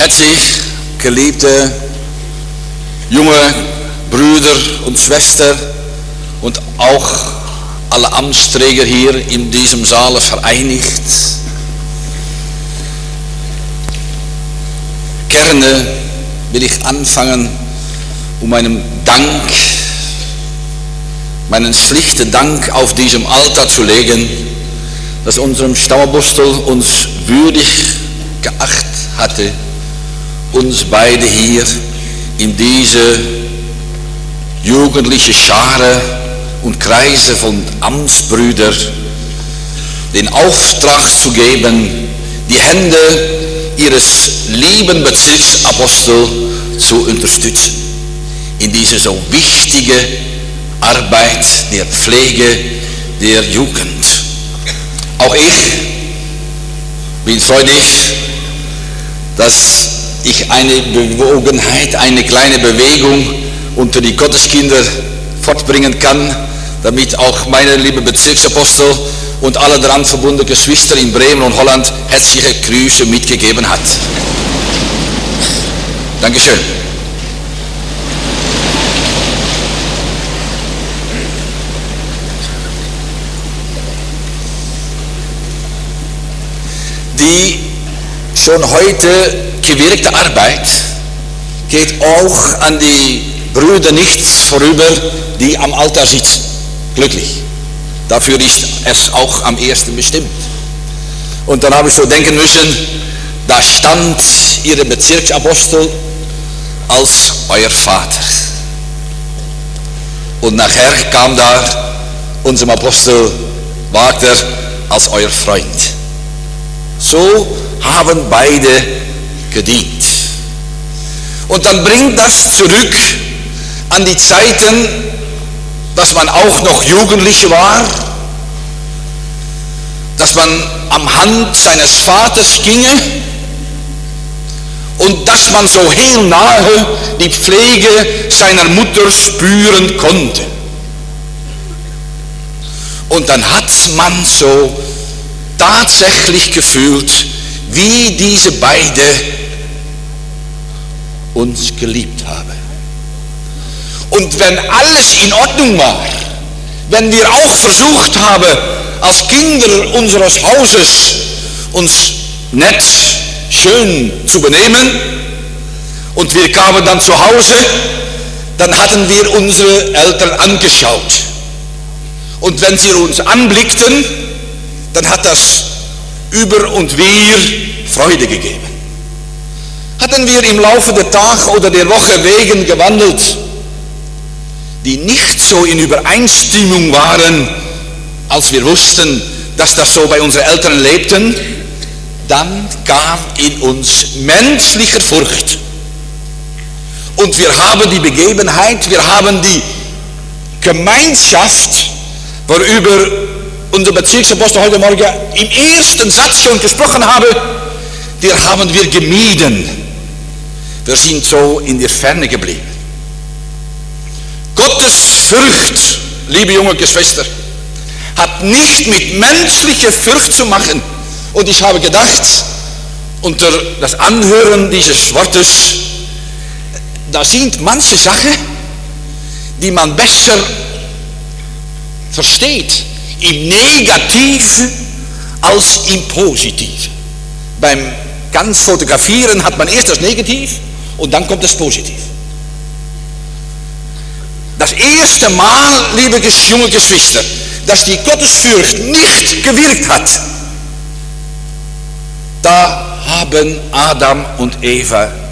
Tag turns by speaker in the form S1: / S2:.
S1: Herzlich geliebte junge Brüder und Schwestern und auch alle Amtsträger hier in diesem Saal vereinigt. Gerne will ich anfangen, meinen schlichten Dank auf diesem Altar zu legen, dass unserem Stammapostel uns würdig geachtet hatte, uns beide hier in diese jugendliche Schare und Kreise von Amtsbrüdern den Auftrag zu geben, die Hände ihres lieben Bezirksapostels zu unterstützen in diese so wichtige Arbeit der Pflege der Jugend. Auch ich bin freudig, dass ich eine Bewogenheit, eine kleine Bewegung unter die Gotteskinder fortbringen kann, damit auch meine liebe Bezirksapostel und alle daran verbundenen Geschwister in Bremen und Holland herzliche Grüße mitgegeben hat. Dankeschön. Die schon heute gewirkte Arbeit geht auch an die Brüder nichts vorüber, die am Altar sitzen. Glücklich. Dafür ist es auch am ersten bestimmt. Und dann habe ich so denken müssen, da stand ihre Bezirksapostel als euer Vater. Und nachher kam da unser Apostel Wagner als euer Freund. So haben beide gedient. Und dann bringt das zurück an die Zeiten, dass man auch noch Jugendlich war, dass man am Hand seines Vaters ginge und dass man so heel nahe die Pflege seiner Mutter spüren konnte. Und dann hat man so tatsächlich gefühlt, wie diese beide uns geliebt haben. Und wenn alles in Ordnung war, wenn wir auch versucht haben, als Kinder unseres Hauses uns nett, schön zu benehmen, und wir kamen dann zu Hause, dann hatten wir unsere Eltern angeschaut. Und wenn sie uns anblickten, dann hat das über und wir Freude gegeben. Hatten wir im Laufe der Tage oder der Woche Wegen gewandelt, die nicht so in Übereinstimmung waren, als wir wussten, dass das so bei unseren Eltern lebten, dann kam in uns menschliche Furcht. Und wir haben die Begebenheit, wir haben die Gemeinschaft, worüber unser Bezirksapostel heute Morgen im ersten Satz schon gesprochen habe, die haben wir gemieden. Wir sind so in der Ferne geblieben. Gottes Furcht, liebe junge Geschwister, hat nicht mit menschlicher Furcht zu machen. Und ich habe gedacht, unter das Anhören dieses Wortes, da sind manche Sachen, die man besser versteht, im Negativen als im Positiven. Beim ganz Fotografieren hat man erst das Negativ und dann kommt das Positiv. Das erste Mal, liebe junge Geschwister, dass die Gottesfurcht nicht gewirkt hat, da haben Adam und Eva